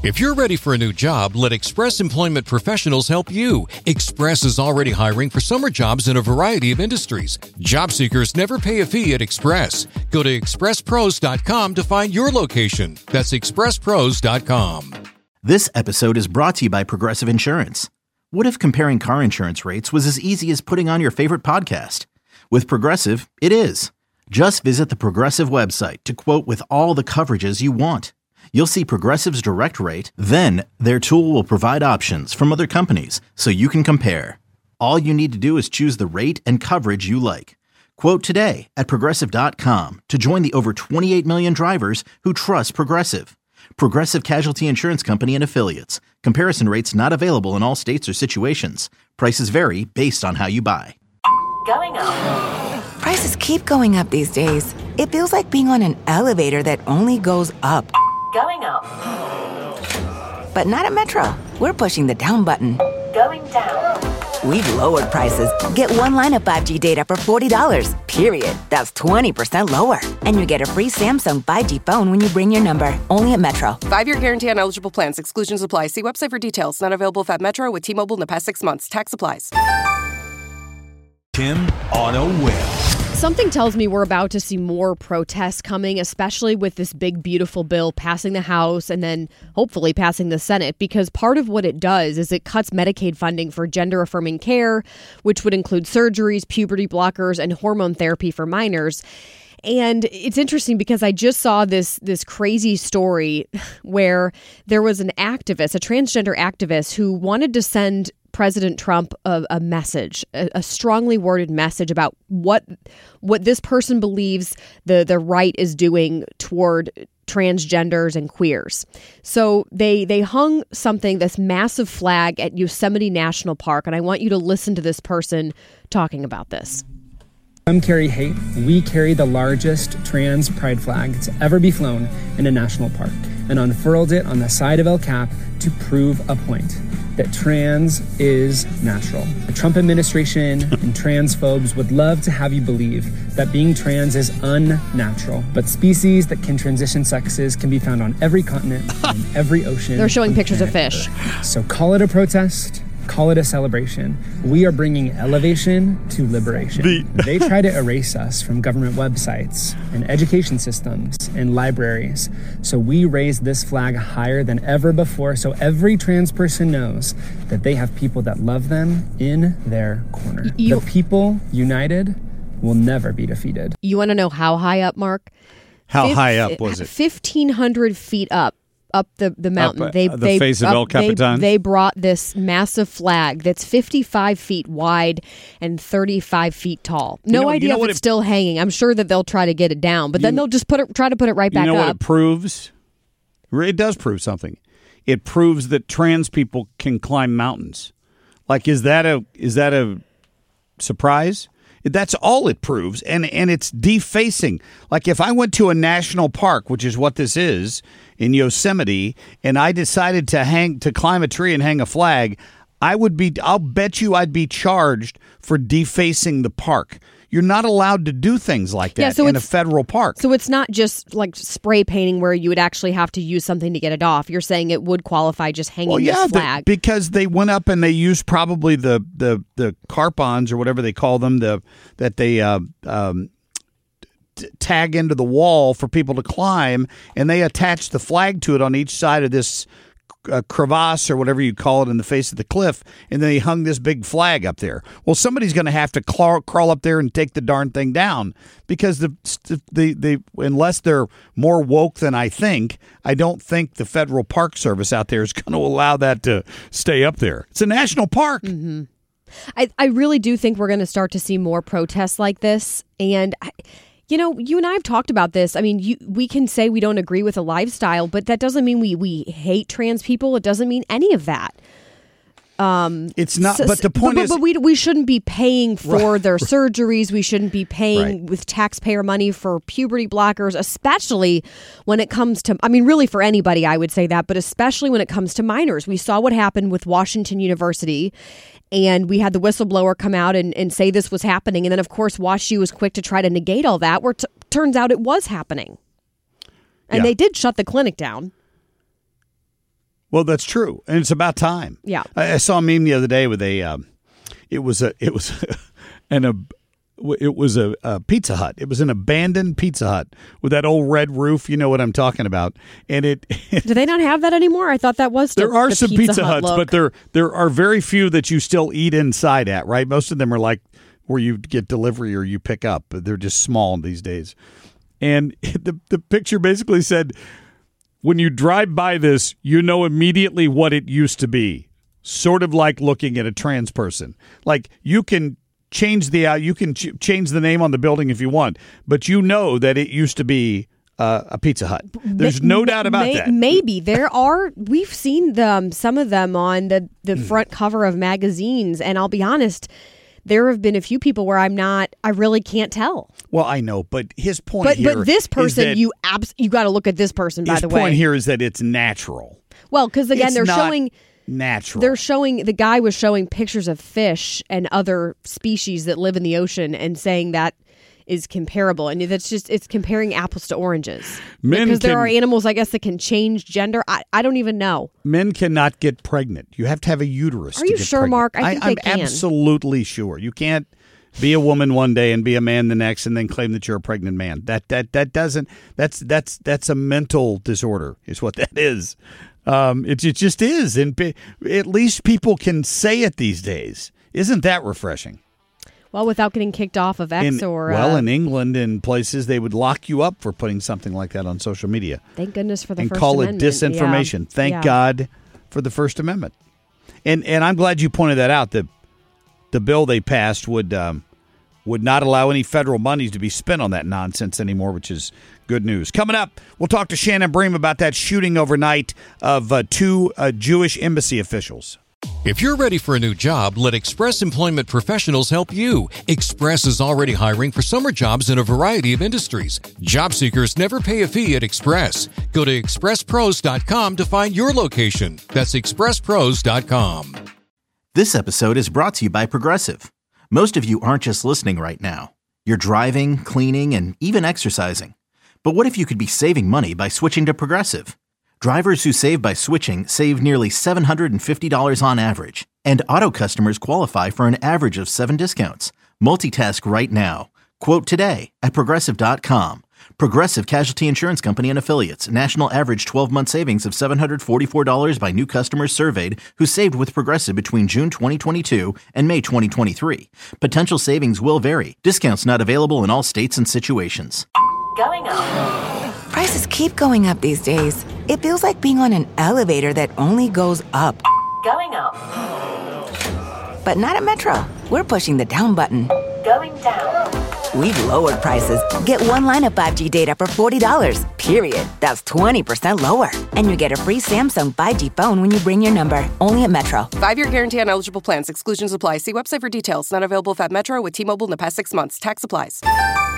If you're ready for a new job, let Express Employment Professionals help you. Express is already hiring for summer jobs in a variety of industries. Job seekers never pay a fee at Express. Go to expresspros.com to find your location. That's expresspros.com. This episode is brought to you by Progressive Insurance. What if comparing car insurance rates was as easy as putting on your favorite podcast? With Progressive, it is. Just visit the Progressive website to quote with all the coverages you want. You'll see Progressive's direct rate, then their tool will provide options from other companies so you can compare. All you need to do is choose the rate and coverage you like. Quote today at Progressive.com to join the over 28 million drivers who trust Progressive. Progressive Casualty Insurance Company and Affiliates. Comparison rates not available in all states or situations. Prices vary based on how you buy. Going up. Prices keep going up these days. It feels like being on an elevator that only goes up. Going up. But not at Metro. We're pushing the down button. Going down. We've lowered prices. Get one line of 5G data for $40, period. That's 20% lower. And you get a free Samsung 5G phone when you bring your number. Only at Metro. 5-year guarantee on eligible plans. Exclusions apply. See website for details. Not available at Metro with T-Mobile in the past 6 months. Tax applies. Tim on a whim. Something tells me we're about to see more protests coming, especially with this big, beautiful bill passing the House and then hopefully passing the Senate, because part of what it does is it cuts Medicaid funding for gender-affirming care, which would include surgeries, puberty blockers, and hormone therapy for minors. And it's interesting because I just saw this crazy story where there was an activist, a transgender activist, who wanted to send President Trump a message, a strongly worded message about what this person believes the right is doing toward transgenders and queers. So they hung this massive flag at Yosemite National Park, and I want you to listen to this person talking about this. I'm Carrie Haight. We carry the largest trans pride flag to ever be flown in a national park and unfurled it on the side of El Cap to prove a point that trans is natural. The Trump administration and transphobes would love to have you believe that being trans is unnatural, but species that can transition sexes can be found on every continent, on every ocean. They're showing pictures of fish. So call it a protest. Call it a celebration. We are bringing elevation to liberation. They try to erase us from government websites and education systems and libraries. So we raise this flag higher than ever before so every trans person knows that they have people that love them in their corner. The people united will never be defeated. You want to know how high up, Mark? How high up was it? 1,500 feet up the mountain. Up, the face of El Capitan? They brought this massive flag that's 55 feet wide and 35 feet tall. No idea if it's still hanging. I'm sure that they'll try to get it down, but then they'll just try to put it right back up. You know what it proves? It does prove something. It proves that trans people can climb mountains. Like, is that a surprise? That's all it proves, and it's defacing. Like, if I went to a national park, which is what this is, in Yosemite, and I decided to climb a tree and hang a flag, I'll bet you I'd be charged for defacing the park. You're not allowed to do things like that in a federal park. So it's not just like spray painting where you would actually have to use something to get it off. You're saying it would qualify just hanging this flag. Because they went up and they used probably the carpons or whatever they call them, that they tag into the wall for people to climb, and they attached the flag to it on each side of this crevasse or whatever you call it in the face of the cliff, and then he hung this big flag up there. Well, somebody's going to have to crawl up there and take the darn thing down, because the unless they're more woke than I don't think the Federal Park Service out there is going to allow that to stay up there. It's a national park. Mm-hmm. I really do think we're going to start to see more protests like this, and you know, you and I have talked about this. I mean, we can say we don't agree with a lifestyle, but that doesn't mean we hate trans people. It doesn't mean any of that. It's not. But the point is, but we shouldn't be paying for their surgeries. We shouldn't be paying with taxpayer money for puberty blockers, especially when it comes to. I mean, really for anybody, I would say that, but especially when it comes to minors. We saw what happened with Washington University. And we had the whistleblower come out and say this was happening. And then, of course, WashU was quick to try to negate all that, where turns out it was happening. And they did shut the clinic down. Well, that's true, and it's about time. Yeah. I saw a meme the other day with it was a Pizza Hut. It was an abandoned Pizza Hut with that old red roof. You know what I'm talking about. And do they not have that anymore? I thought that was still there are the some Pizza Huts, look. but there are very few that you still eat inside at. Right, most of them are like where you get delivery or you pick up. They're just small these days. And the picture basically said, when you drive by this, you know immediately what it used to be. Sort of like looking at a trans person. Like you can change change the name on the building if you want, but you know that it used to be a Pizza Hut. There's no doubt about that. Maybe we've seen some of them on the front cover of magazines, and I'll be honest, there have been a few people where I really can't tell. Well, I know, but his point here, but this person, you got to look at this person. By the way, his point here is that it's natural. Well, because again, they're showing. Natural. The guy was showing pictures of fish and other species that live in the ocean and saying that is comparable. And it's comparing apples to oranges. Because there are animals, I guess, that can change gender. I don't even know. Men cannot get pregnant. You have to have a uterus. Are you sure, pregnant. Mark? I think they can. I'm absolutely sure. You can't be a woman one day and be a man the next and then claim that you're a pregnant man. That's a mental disorder is what that is. It just is, and at least people can say it these days. Isn't that refreshing? Well, without getting kicked off of X in England and places, they would lock you up for putting something like that on social media. Thank goodness for the First Amendment. And call it disinformation. Yeah. Thank God for the First Amendment. And I'm glad you pointed that out. That the bill they passed would not allow any federal monies to be spent on that nonsense anymore, which is good news. Coming up, we'll talk to Shannon Bream about that shooting overnight of two Jewish embassy officials. If you're ready for a new job, let Express Employment Professionals help you. Express is already hiring for summer jobs in a variety of industries. Job seekers never pay a fee at Express. Go to expresspros.com to find your location. That's expresspros.com. This episode is brought to you by Progressive. Most of you aren't just listening right now. You're driving, cleaning, and even exercising. But what if you could be saving money by switching to Progressive? Drivers who save by switching save nearly $750 on average. And auto customers qualify for an average of 7 discounts. Multitask right now. Quote today at Progressive.com. Progressive Casualty Insurance Company and Affiliates. National average 12-month savings of $744 by new customers surveyed who saved with Progressive between June 2022 and May 2023. Potential savings will vary. Discounts not available in all states and situations. Going up. Prices keep going up these days. It feels like being on an elevator that only goes up. Going up. But not at Metro. We're pushing the down button. Going down. We've lowered prices. Get one line of 5G data for $40, period. That's 20% lower. And you get a free Samsung 5G phone when you bring your number. Only at Metro. 5-year guarantee on eligible plans. Exclusions apply. See website for details. Not available if at Metro with T-Mobile in the past 6 months. Tax applies.